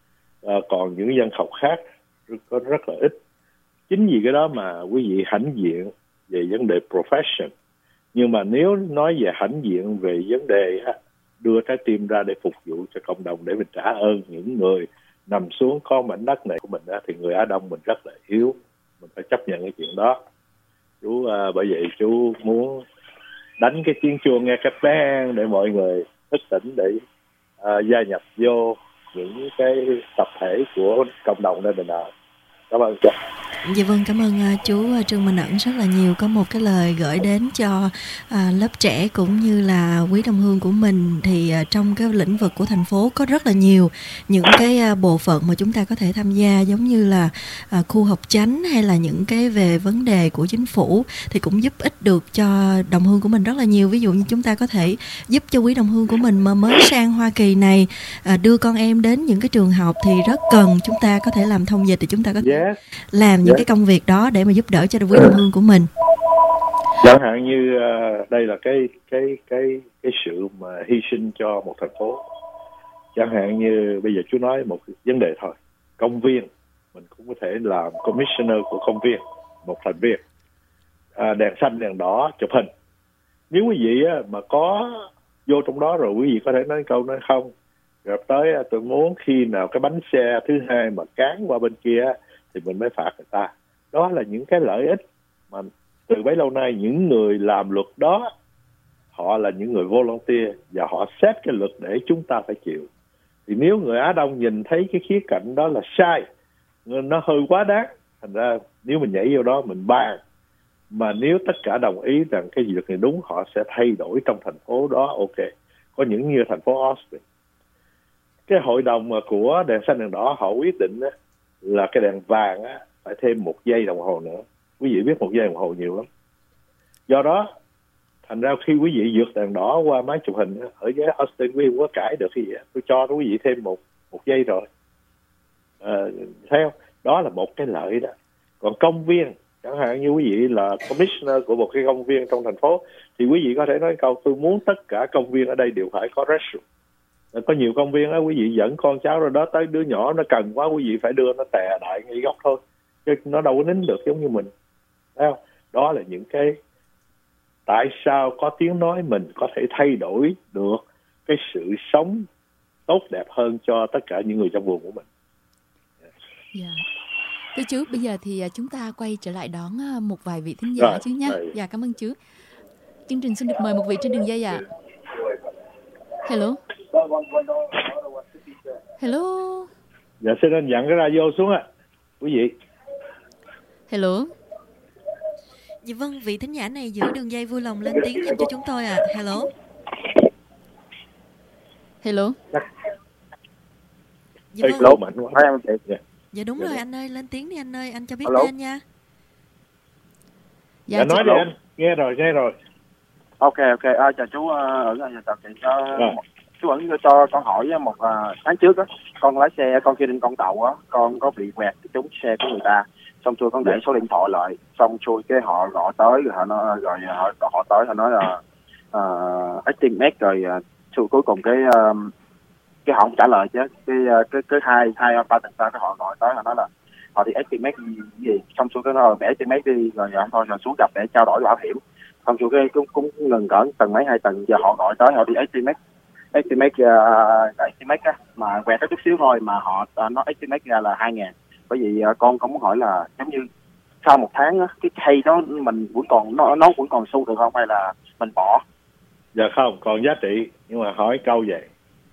Còn những dân học khác có rất là ít. Chính vì cái đó mà quý vị hãnh diện về vấn đề profession. Nhưng mà nếu nói về hãnh diện về vấn đề đưa trái tim ra để phục vụ cho cộng đồng, để mình trả ơn những người nằm xuống có mảnh đất này của mình thì người Á Đông mình rất là yếu. Mình phải chấp nhận cái chuyện đó. Bởi vậy chú muốn đánh cái tiếng chuông nghe cái bang để mọi người thức tỉnh để gia nhập vô những cái tập thể của cộng đồng nơi mình ở. Cảm ơn chú. Dạ vâng, cảm ơn chú Trương Minh Ẩn rất là nhiều. Có một cái lời gửi đến cho lớp trẻ cũng như là quý đồng hương của mình. Thì trong cái lĩnh vực của thành phố có rất là nhiều những cái bộ phận mà chúng ta có thể tham gia, giống như là khu học chánh hay là những cái về vấn đề của chính phủ thì cũng giúp ích được cho đồng hương của mình rất là nhiều. Ví dụ như chúng ta có thể giúp cho quý đồng hương của mình mà mới sang Hoa Kỳ này đưa con em đến những cái trường học thì rất cần chúng ta có thể làm thông dịch, thì chúng ta có thể làm những cái công việc đó để mà giúp đỡ cho quý đồng hương của mình. Chẳng hạn như đây là cái sự mà hy sinh cho một thành phố. Chẳng hạn như bây giờ chú nói một vấn đề thôi, công viên mình cũng có thể làm commissioner của công viên, một thành viên, đèn xanh đèn đỏ chụp hình. Nếu quý vị mà có vô trong đó rồi quý vị có thể nói câu nói không, rồi tới tôi muốn khi nào cái bánh xe thứ hai mà cán qua bên kia thì mình mới phạt người ta. Đó là những cái lợi ích mà từ bấy lâu nay những người làm luật đó, họ là những người volunteer và họ xét cái luật để chúng ta phải chịu. Thì nếu người Á Đông nhìn thấy cái khía cạnh đó là sai, nó hơi quá đáng, thành ra nếu mình nhảy vô đó mình ban. Mà nếu tất cả đồng ý rằng cái việc này đúng, họ sẽ thay đổi trong thành phố đó. Ok, có những như thành phố Austin, cái hội đồng của đèn xanh đèn đỏ họ quyết định là cái đèn vàng phải thêm 1 giây đồng hồ nữa. Quý vị biết 1 giây đồng hồ nhiều lắm. Do đó thành ra khi quý vị vượt đèn đỏ qua máy chụp hình ở với Austin, quý vị không có cãi được cái gì. Tôi cho quý vị thêm một giây rồi. Thấy không? Đó là một cái lợi đó. Còn công viên, chẳng hạn như quý vị là commissioner của một cái công viên trong thành phố, thì quý vị có thể nói câu tôi muốn tất cả công viên ở đây đều phải có restroom. Có nhiều công viên á, quý vị dẫn con cháu rồi đó, tới đứa nhỏ nó cần quá, quý vị phải đưa nó tè đại ngay góc thôi, chứ nó đâu có nín được giống như mình. Thấy không? Đó là những cái tại sao có tiếng nói mình có thể thay đổi được cái sự sống tốt đẹp hơn cho tất cả những người trong vùng của mình. Dạ. Thưa chú, bây giờ thì chúng ta quay trở lại đón một vài vị thính giả chứ nhé. Dạ, cảm ơn chú. Chương trình xin được mời một vị trên đường dây ạ. Hello. Hello. Dạ, xin anh dặn cái radio xuống ạ, quý vị. Hello. Dạ vâng, vị thính giả này giữ đường dây vui lòng lên tiếng giùm cho chúng tôi ạ. Hello. Hello. Dạ vâng. Hello, mạnh quá. Dạ đúng rồi anh ơi, lên tiếng đi anh ơi, anh cho biết tên nha. Dạ nói đi anh, nghe rồi. Ok, chào chú Ẩn, chào chị. Chú Ẩn cho con hỏi một tháng trước á, con lái xe, con khi lên con tàu á, con có bị quẹt cái trúng xe của người ta, xong rồi con để số điện thoại lại, xong rồi cái họ gọi tới rồi họ tới họ nói là estimate rồi cuối cùng cái họ không trả lời chứ, cái hai ba tuần sau cái họ gọi tới họ nói là họ thì estimate gì, xong rồi cái nó vẽ estimate đi rồi không thôi rồi xuống gặp để trao đổi bảo hiểm, xong rồi cái cũng ngừng cỡ tầng mấy 2 tầng, giờ họ gọi tới họ đi estimate á, mà quẹt có chút xíu thôi mà họ nó estimate ra là 2.000. Bởi vì con cũng muốn hỏi là giống như sau 1 tháng á, cái case đó mình vẫn còn nó vẫn còn xu được không hay là mình bỏ? Dạ không, còn giá trị, nhưng mà hỏi câu vậy.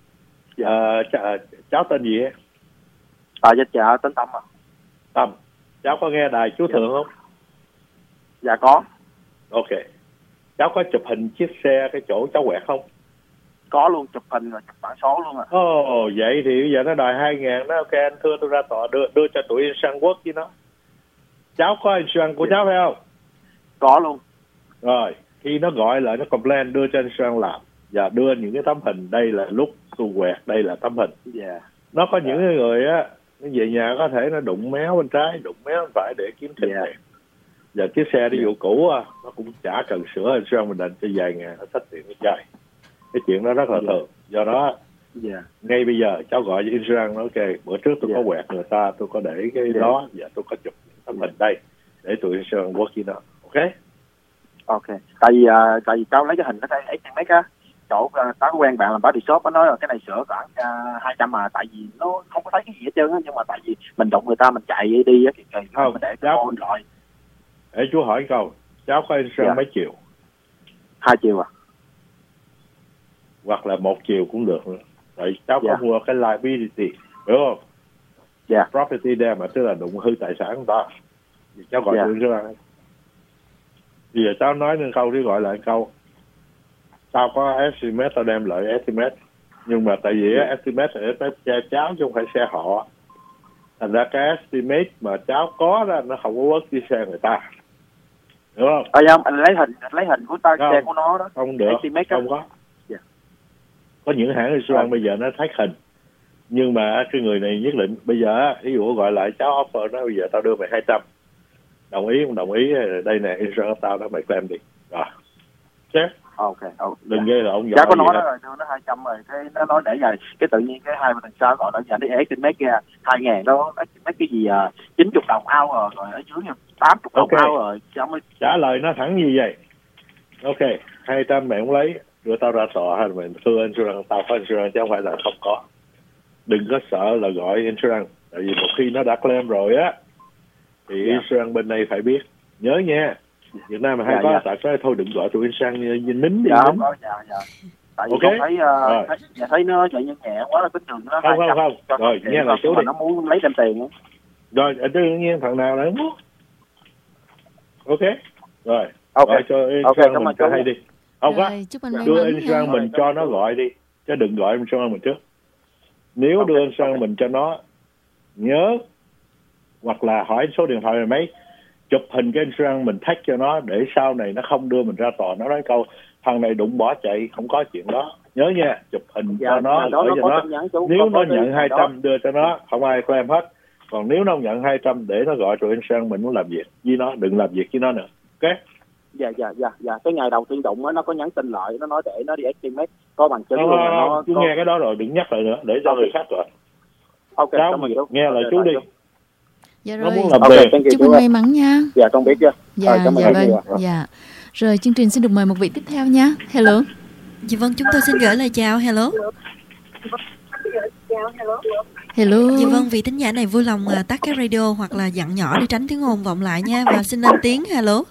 Cháu tên gì ấy? Dạ tên Tâm ạ. Tâm, cháu có nghe đài chú Thường không? Dạ có. Ok. Cháu có chụp hình chiếc xe cái chỗ cháu quẹt không? Có luôn, chụp hình rồi chụp bản số luôn ạ. Vậy thì bây giờ nó đòi 2.000 đó. Ok, anh thưa tôi ra tòa đưa cho tụi insurance quốc với nó. Cháu có insurance của cháu phải không? Có luôn. Rồi, khi nó gọi lại nó complain, đưa cho insurance làm và đưa những cái tấm hình, đây là lúc tôi quẹt, đây là tấm hình. Nó có những người á, nó về nhà có thể nó đụng méo bên trái, đụng méo bên phải để kiếm tiền. Và chiếc xe ví dụ cũ á, nó cũng chả cần sửa, insurance mình định cho vài ngàn nó xách tiền nó chơi. Cái chuyện đó rất là thường. Do đó ngay bây giờ cháu gọi cho insurance, ok, bữa trước tôi có quẹt người ta, tôi có để cái đó và tôi có chụp tấm hình đây để tụi insurance work với nó. Ok. Tại vì cháu lấy cái hình nó thấy mấy cái chỗ tao có quen bạn làm body shop, nó nói là cái này sửa khoảng 200 mà tại vì nó không có thấy cái gì hết trơn á, nhưng mà tại vì mình đụng người ta mình chạy đi á, kỳ không để cháu rồi. Để chú hỏi câu, cháu có insurance mấy chiều? 2 chiều à? Hoặc là 1 chiều cũng được nữa. Tại cháu có mua cái liability, hiểu không? Property damage, tức là đụng hư tài sản của ta. Thì cháu gọi được chưa? Bây giờ cháu nói nên câu đi, gọi lại câu. Tao có estimate, tao đem lại estimate. Nhưng mà tại vì estimate là xe cháu chứ không phải xe họ. Thành ra cái estimate mà cháu có đó, nó không có work với xe người ta. Hiểu không? Không, anh lấy hình của ta, xe của nó đó. Không được, không có. Có những hãng insurance bây giờ nó thách hình. Nhưng mà cái người này nhất định, bây giờ ví dụ gọi lại cháu offer nó, bây giờ tao đưa mày 200. Đồng ý không đồng ý, đây nè insurance tao đó, mày claim đi. Rồi. Đừng ghê là ông cháu có nói đó rồi, nó 200 rồi, cái nó nói để dài, cái tự nhiên cái 2 tuần sau gọi nó giờ đi estimate ra 2.000 đó, mấy cái gì 90 đồng out rồi ở dưới 80 đồng out rồi. Trả lời nó thẳng như vậy. Ok, 200 mày không lấy, đưa tao ra tòa hay là mày thưa insurance, tao có insurance chứ không phải là không có. đừng có sợ là gọi insurance, tại vì một khi nó đã claim rồi á thì insurance bên này phải biết. Nhớ nha, Việt Nam mà hay có tại sao thôi đừng gọi tụi insurance như nín đi. Tại vì con thấy nó chạy nhân nhẹ quá là tính đường nó không. Rồi nghe lời chú đi. Nó muốn lấy thêm tiền. Rồi đương nhiên thằng nào nó muốn. Ok. Rồi. Gọi cho insurance mình cho hay đi. Không có. Đưa insurance mình cho nó gọi đi, chứ đừng gọi insurance mình trước. Nếu đưa insurance mình cho nó, nhớ hoặc là hỏi số điện thoại này mấy, chụp hình cái insurance mình tag cho nó để sau này nó không đưa mình ra tòa, nó nói câu thằng này đụng bỏ chạy, không có chuyện đó. Nhớ nha, chụp hình cho nó, gửi cho nó. Nếu nó nhận 200 đưa cho nó, không ai claim hết. Còn nếu nó nhận 200 để nó gọi tụi insurance mình muốn làm việc với nó, đừng làm việc với nó nữa. Ok? Dạ. Cái ngày đầu tiên đụng nó có nhắn tin lại, nó nói để nó đi estimate, có bằng chứng luôn. Nó chú nghe cái đó rồi, đừng nhắc lại nữa, để cho người khác rồi. Ok, nghe lời chú đi. Dạ nó rồi. Muốn làm chúc anh may mắn nha. Dạ con biết chưa. Dạ vâng. Dạ. Rồi chương trình xin được mời một vị tiếp theo nha. Hello. Dạ vâng, chúng tôi xin gửi lời chào. Hello. Hello. Dạ vâng, vị thính giả này vui lòng tắt cái radio hoặc là dặn nhỏ để tránh tiếng ồn vọng lại nha, và xin lên tiếng. Hello.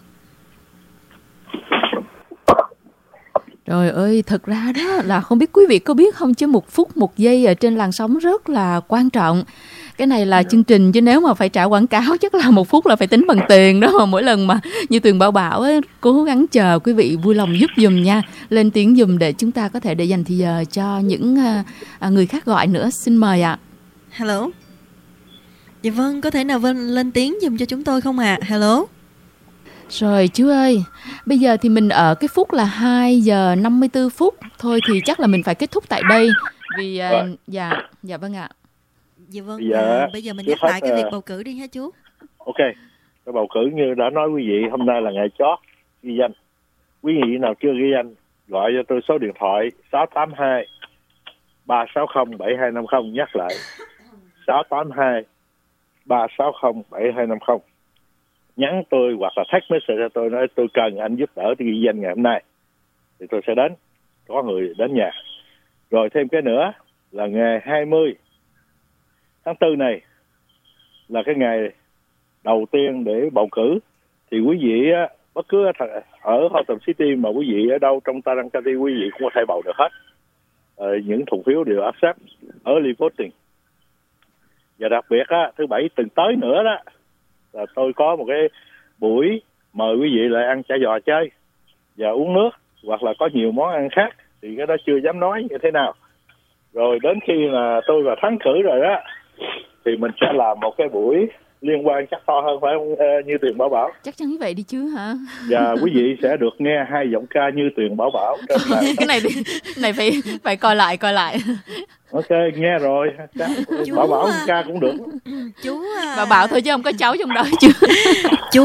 Trời ơi, thật ra đó là không biết quý vị có biết không, chứ 1 phút 1 giây ở trên làn sóng rất là quan trọng. Cái này là chương trình, chứ nếu mà phải trả quảng cáo chắc là 1 phút là phải tính bằng tiền đó. Mà mỗi lần mà như Tuyền bảo ấy, cố gắng chờ quý vị vui lòng giúp dùm nha, lên tiếng dùm để chúng ta có thể để dành thì giờ cho những người khác gọi nữa. Xin mời ạ. Hello. Dạ vâng, có thể nào lên tiếng dùm cho chúng tôi không ạ? Hello. Rồi chú ơi, bây giờ thì mình ở cái phút là 2 giờ 54 phút. Thôi thì chắc là mình phải kết thúc tại đây. Vì dạ vâng ạ. Dạ vâng, bây giờ mình nhắc lại cái việc bầu cử đi hả chú? Ok, cái bầu cử như đã nói quý vị, hôm nay là ngày chót ghi danh. Quý vị nào chưa ghi danh, gọi cho tôi số điện thoại 682 360 7250, nhắc lại 682 360 7250. Nhắn tôi hoặc là text message cho tôi nói tôi cần anh giúp đỡ tôi ghi danh ngày hôm nay, thì tôi sẽ đến, có người đến nhà. Rồi thêm cái nữa là ngày 20 tháng 4 này là cái ngày đầu tiên để bầu cử. Thì quý vị bất cứ ở Houston City mà quý vị ở đâu trong Tarrant County, quý vị cũng có thể bầu được hết. Những thùng phiếu đều accept early voting. Và đặc biệt thứ Bảy tuần tới nữa đó là tôi có một cái buổi mời quý vị lại ăn chả giò chơi và uống nước, hoặc là có nhiều món ăn khác, thì cái đó chưa dám nói như thế nào. Rồi đến khi mà tôi vào thắng cử rồi đó thì mình sẽ làm một cái buổi liên quan chắc to hơn, phải không Như Tuyền Bảo? Chắc chắn như vậy đi chứ hả? Và quý vị sẽ được nghe 2 giọng ca Như Tuyền Bảo trên cái này phải coi lại. Ok, nghe rồi. Bảo ca cũng được. Chú Bảo thôi chứ không có cháu trong đó chứ. Chú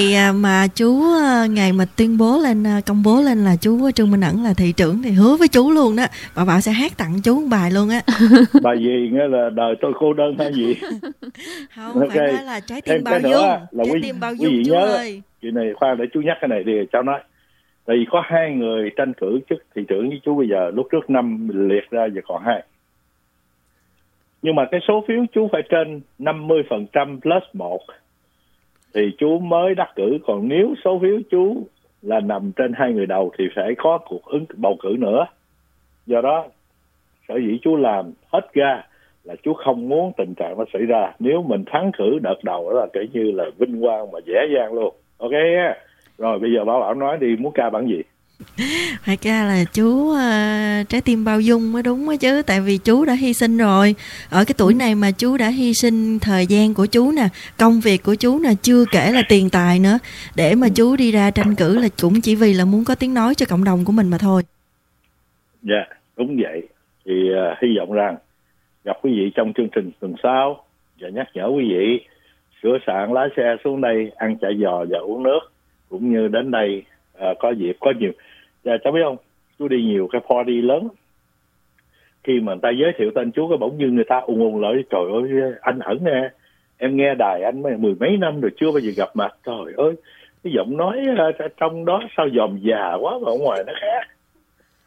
ngày mà tuyên bố lên, công bố lên là chú Trương Minh Ẩn là thị trưởng thì hứa với chú luôn đó, Bảo sẽ hát tặng chú một bài luôn á. Bài gì nghĩa là đời tôi cô đơn hay gì? Không, okay. Phải nói là trái tim bao dung. Trái tim bao dung chú ơi. Chuyện này khoan để chú nhắc cái này đi cháu nói. Tại vì có 2 người tranh cử chức thị trưởng với chú bây giờ, lúc trước 5 liệt ra giờ còn 2. Nhưng mà cái số phiếu chú phải trên 50% plus 1 thì chú mới đắc cử. Còn nếu số phiếu chú là nằm trên 2 người đầu thì phải có cuộc bầu cử nữa. Do đó sở dĩ chú làm hết ga là chú không muốn tình trạng nó xảy ra. Nếu mình thắng cử đợt đầu đó là kể như là vinh quang mà dễ dàng luôn. Ok nha. Rồi bây giờ Bảo nói đi, muốn ca bản gì? Phải ca là chú trái tim bao dung mới đúng á chứ. Tại vì chú đã hy sinh rồi. Ở cái tuổi này mà chú đã hy sinh thời gian của chú nè, công việc của chú nè, chưa kể là tiền tài nữa, để mà chú đi ra tranh cử là cũng chỉ vì là muốn có tiếng nói cho cộng đồng của mình mà thôi. Dạ, đúng vậy. Thì hy vọng rằng gặp quý vị trong chương trình tuần sau và nhắc nhở quý vị sửa soạn lái xe xuống đây ăn chả giò và uống nước, cũng như đến đây có dịp có nhiều. Dạ, cháu biết không, chú đi nhiều cái party lớn, khi mà người ta giới thiệu tên chú cái bỗng như người ta ùn lại, trời ơi anh Ẩn nè, em nghe đài anh 10 mấy năm rồi chưa bao giờ gặp mặt, trời ơi cái giọng nói trong đó sao dòm già quá mà ở ngoài nó khác.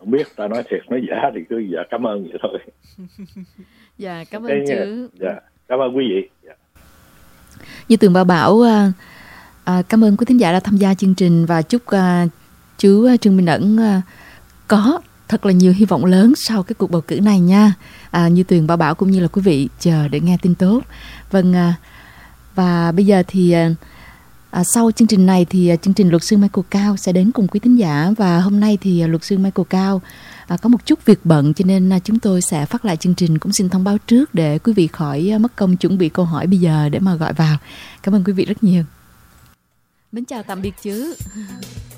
Không biết ta nói thiệt nói giả thì cứ dạ cảm ơn vậy thôi. Dạ cảm ơn chứ. Dạ cảm ơn quý vị. Dạ. Như Tường bảo cảm ơn quý thính giả đã tham gia chương trình và chúc chú Trương Minh Ẩn có thật là nhiều hy vọng lớn sau cái cuộc bầu cử này nha. Như Tuyền bảo cũng như là quý vị chờ để nghe tin tốt. Vâng, và bây giờ thì sau chương trình này thì chương trình Luật sư Michael Cao sẽ đến cùng quý thính giả. Và hôm nay thì Luật sư Michael Cao có một chút việc bận cho nên chúng tôi sẽ phát lại chương trình. Cũng xin thông báo trước để quý vị khỏi mất công chuẩn bị câu hỏi bây giờ để mà gọi vào. Cảm ơn quý vị rất nhiều. Mến chào tạm biệt chứ.